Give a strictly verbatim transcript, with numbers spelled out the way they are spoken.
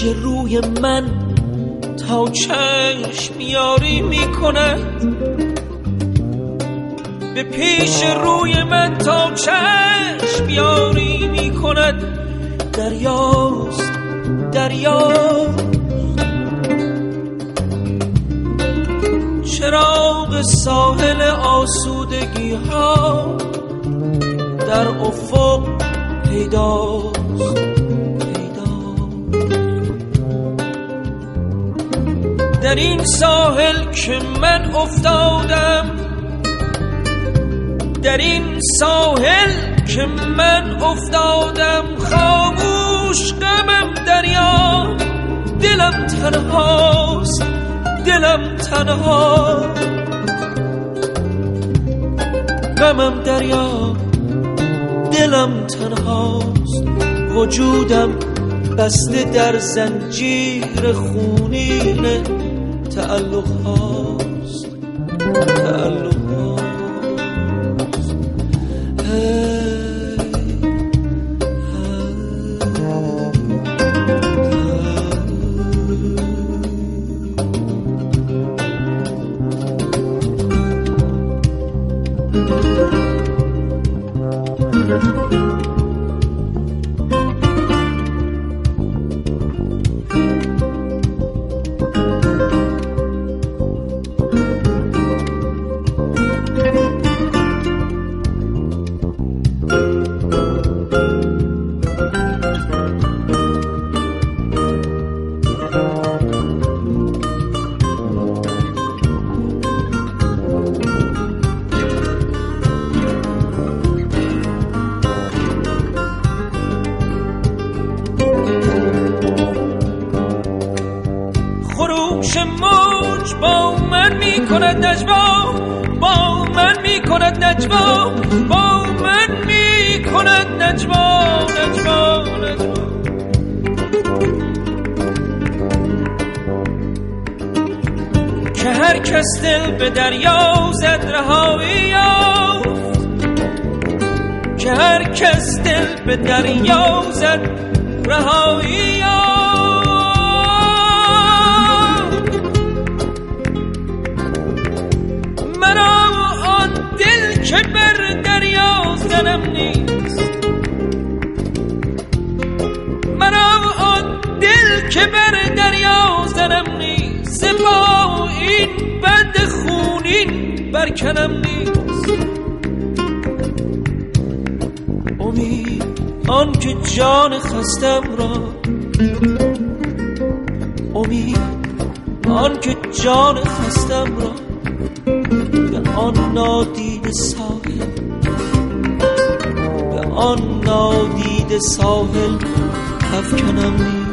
روی من تا چشم یاری می کند، به پیش روی من تا چشم یاری می کند. دریاست دریاست چراغ ساحل آسودگی ها در افق پیداست پیداست. در این ساحل که من افتادم، در این ساحل که من افتادم، خاموش غمم دریا، دلم تنهاست دلم تنها، غمم دریا دلم تنهاست. وجودم بسته در زنجیر خونین تعلق هاست تعلق هاست. موج با من می کند نجوا، با من می کند نجوا، با من می کند نجوا نجوا نجوا. که هر کس دل به دریا زد رهایی یافت، که هر کس دل به دریا زد رهایی یافت. که بر دریا زنم نیست، مرا آن دل که بر دریا زنم نیست، سپاه این بند خونین برکنم نیست. امید آن که جان خستم را، امید آن که جان خستم را به آن نادیده ساحل، به آن نادیده ساحل افکنم.